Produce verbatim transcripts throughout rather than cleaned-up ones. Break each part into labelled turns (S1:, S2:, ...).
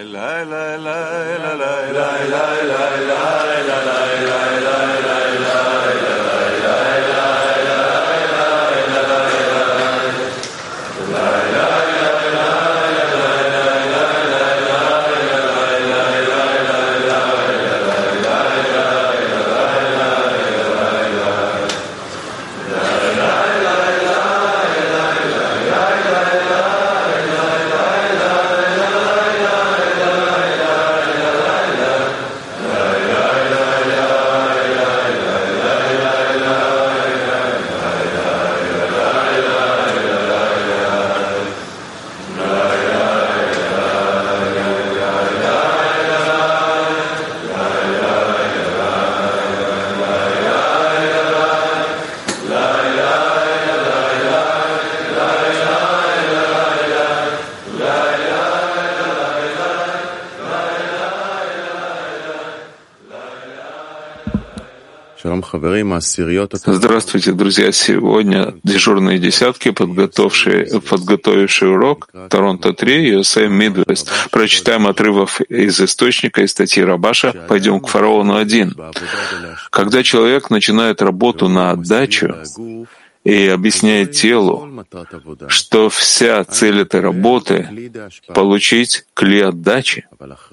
S1: Здравствуйте, друзья! Сегодня дежурные десятки, подготовившие, подготовившие урок Торонто три, ю эс эй Midwest. Прочитаем отрывок из источника, из статьи Рабаша. Пойдем к фараону один. Когда человек начинает работу на отдачу и объясняет телу, что вся цель этой работы — получить кли отдачи.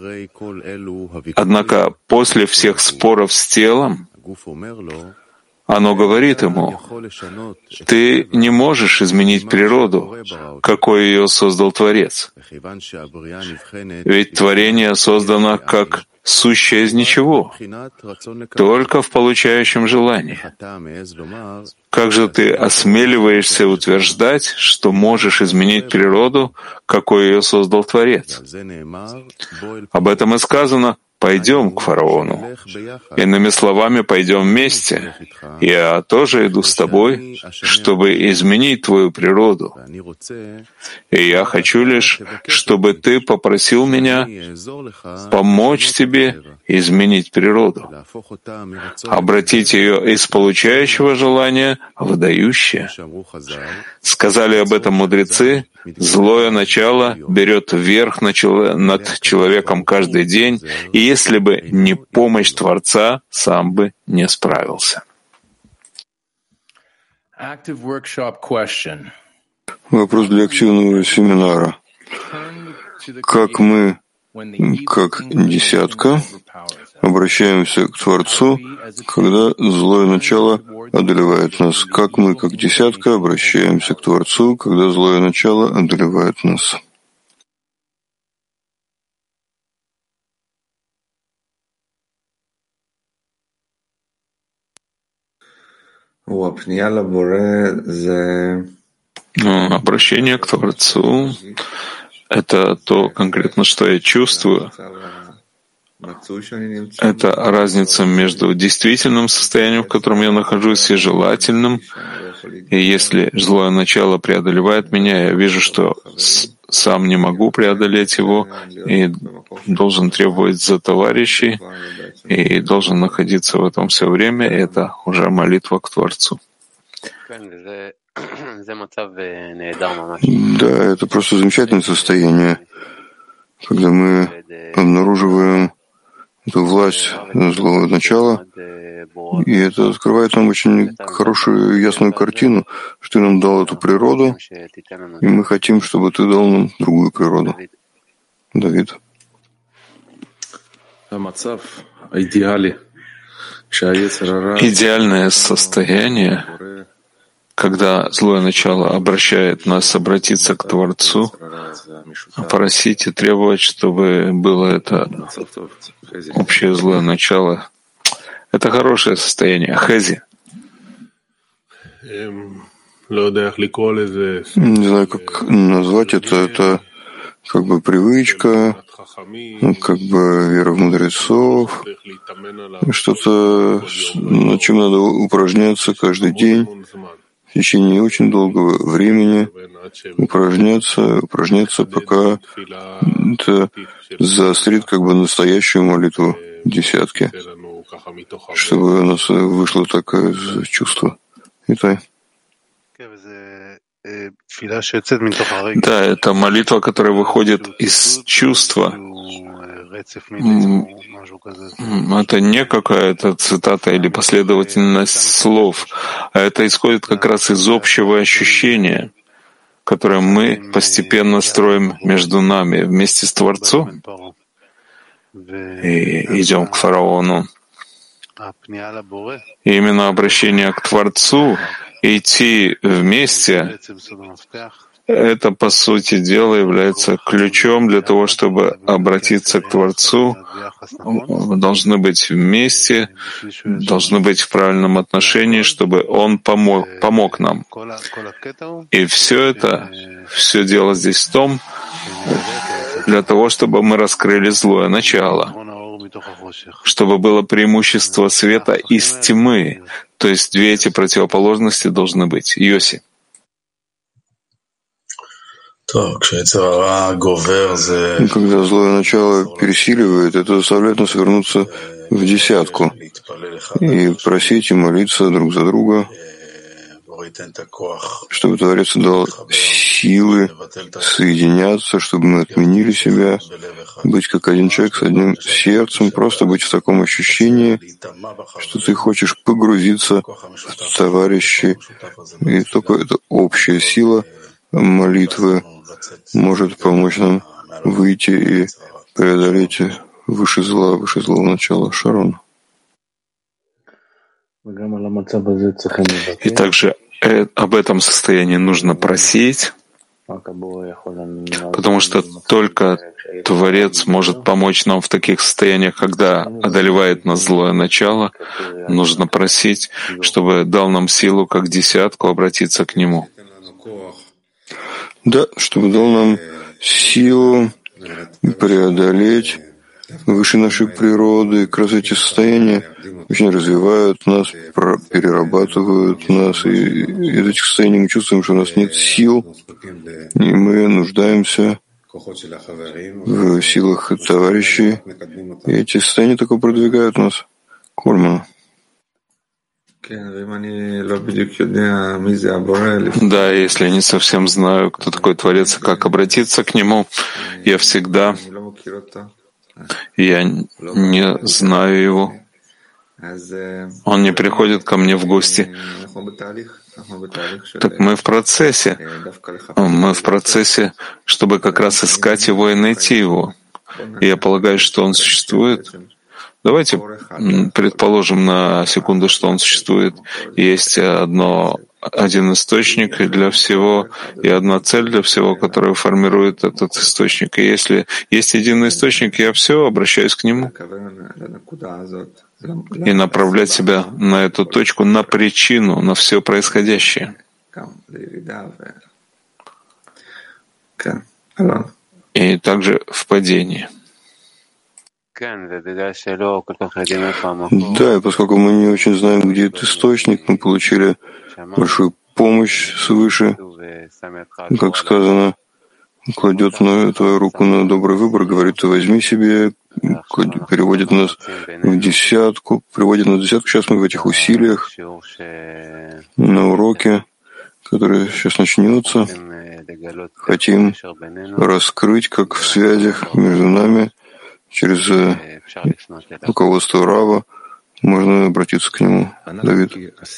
S1: Однако после всех споров с телом оно говорит ему: ты не можешь изменить природу, какой ее создал Творец. Ведь творение создано как сущее из ничего, только в получающем желании. Как же ты осмеливаешься утверждать, что можешь изменить природу, какой ее создал Творец? Об этом и сказано: пойдем к фараону. Иными словами, пойдем вместе. Я тоже иду с тобой, чтобы изменить твою природу. И я хочу лишь, чтобы ты попросил меня помочь тебе изменить природу, обратить ее из получающего желания в дающее. Сказали об этом мудрецы: злое начало берет верх над человеком каждый день, и если бы не помощь Творца, сам бы не справился.
S2: Вопрос для активного семинара. Как мы, как десятка, обращаемся к Творцу, когда злое начало одолевает нас? Как мы, как десятка, обращаемся к Творцу, когда злое начало одолевает нас?
S1: Обращение к Творцу — это то конкретно, что я чувствую. Это разница между действительным состоянием, в котором я нахожусь, и желательным. И если злое начало преодолевает меня, я вижу, что сам не могу преодолеть его, и должен требовать за товарищей, и должен находиться в этом все время, и это уже молитва к Творцу.
S2: Да, это просто замечательное состояние, когда мы обнаруживаем эту власть злого начала, и это открывает нам очень хорошую ясную картину, что ты нам дал эту природу, и мы хотим, чтобы ты дал нам другую природу. Давид.
S1: Идеальное состояние, когда злое начало обращает нас обратиться к Творцу, просить и требовать, чтобы было это общее злое начало. Это хорошее состояние. Хези.
S2: Не знаю, как назвать это. Это как бы привычка, как бы вера в мудрецов, что-то, над чем надо упражняться каждый день в течение очень долгого времени, упражняться, упражняться, пока это заострит как бы настоящую молитву десятки, чтобы у нас вышло такое чувство. Итак.
S1: Да, это молитва, которая выходит из чувства. Это не какая-то цитата или последовательность слов, а это исходит как раз из общего ощущения, которое мы постепенно строим между нами вместе с Творцом и идем к фараону. И именно обращение к Творцу, идти вместе, это, по сути дела, является ключом для того, чтобы обратиться к Творцу. Мы должны быть вместе, должны быть в правильном отношении, чтобы Он помог, помог нам. И все это, все дело здесь в том, для того, чтобы мы раскрыли злое начало, чтобы было преимущество света из тьмы. То есть две эти противоположности должны быть. Йоси.
S2: Когда злое начало пересиливает, это заставляет нас вернуться в десятку и просить и молиться друг за друга, чтобы Творец дал силы соединяться, чтобы мы отменили себя, быть как один человек с одним сердцем, просто быть в таком ощущении, что ты хочешь погрузиться в товарищей, и только эта общая сила молитвы может помочь нам выйти и преодолеть выше зла, выше злого начала. Шарон.
S1: И также об этом состоянии нужно просить, потому что только Творец может помочь нам в таких состояниях, когда одолевает нас злое начало. Нужно просить, чтобы дал нам силу, как десятку, обратиться к Нему.
S2: Да, чтобы дал нам силу преодолеть выше нашей природы. Как раз эти состояния очень развивают нас, перерабатывают нас. И из этих состояний мы чувствуем, что у нас нет сил, и мы нуждаемся в силах товарищей. И эти состояния только продвигают нас. Кольман.
S1: Да, если я не совсем знаю, кто такой Творец и как обратиться к Нему, я всегда, я не знаю Его. Он не приходит ко мне в гости. Так мы в процессе. Мы в процессе, чтобы как раз искать Его и найти Его. И я полагаю, что Он существует. Давайте предположим на секунду, что он существует. Есть одно, один источник для всего и одна цель для всего, которая формирует этот источник. И если есть единый источник, я все, обращаюсь к нему. И направлять себя на эту точку, на причину, на все происходящее. И также в падении.
S2: Да, и поскольку мы не очень знаем, где этот источник, мы получили большую помощь свыше. Как сказано, кладет на твою руку на добрый выбор, говорит, ты возьми себе, переводит нас в десятку, приводит нас в десятку. Сейчас мы в этих усилиях, на уроке, который сейчас начнется, хотим раскрыть, как в связях между нами, через руководство Рава можно обратиться к нему. Давид.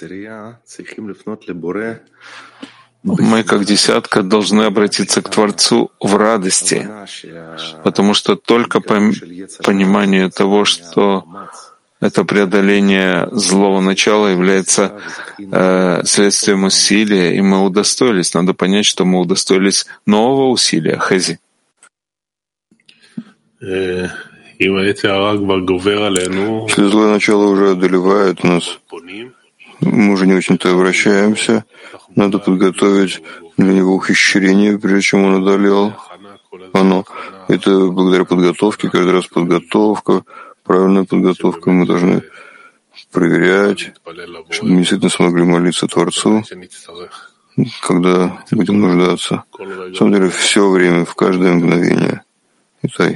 S1: Мы, как десятка, должны обратиться к Творцу в радости, потому что только по пониманию того, что это преодоление злого начала является э, следствием усилия, и мы удостоились. Надо понять, что мы удостоились нового усилия. Хези.
S2: Если злое начало уже одолевает нас, мы уже не очень-то обращаемся. Надо подготовить для него ухищрение, прежде чем он одолел оно. Это благодаря подготовке, каждый раз подготовка, правильная подготовка. Мы должны проверять, чтобы мы действительно смогли молиться Творцу, когда будем нуждаться. На самом деле, все время, в каждое мгновение. Итай.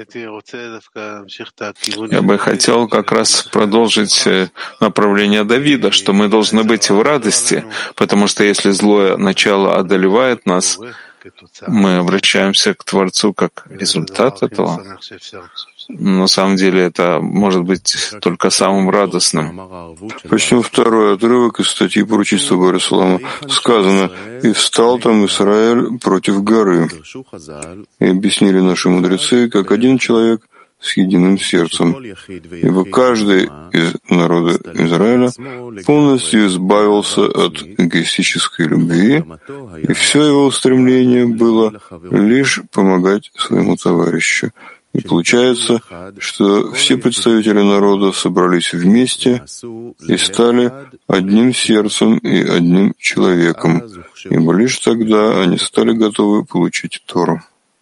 S1: Я бы хотел как раз продолжить направление Давида, что мы должны быть в радости, потому что если злое начало одолевает нас, мы обращаемся к Творцу как результат этого. На самом деле это может быть только самым радостным.
S2: Почему второй отрывок из статьи пророчества Барисалама сказано: «И встал там Израиль против горы». И объяснили наши мудрецы, как один человек с единым сердцем, ибо каждый из народа Израиля полностью избавился от эгоистической любви, и все его устремление было лишь помогать своему товарищу. И получается, что все представители народа собрались вместе и стали одним сердцем и одним человеком, ибо лишь тогда они стали готовы получить Тору.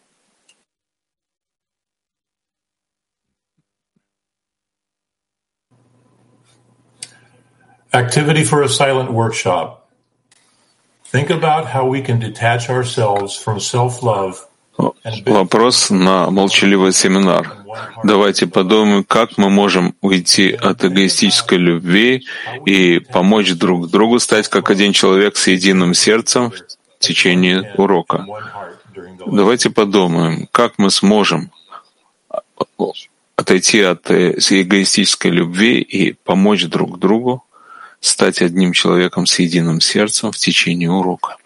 S3: Activity for a silent workshop. Think about how we can detach ourselves from self-love.
S1: Вопрос на молчаливый семинар. Давайте подумаем, как мы можем уйти от эгоистической любви и помочь друг другу стать как один человек с единым сердцем в течение урока. Давайте подумаем, как мы сможем отойти от эгоистической любви и помочь друг другу стать одним человеком с единым сердцем в течение урока.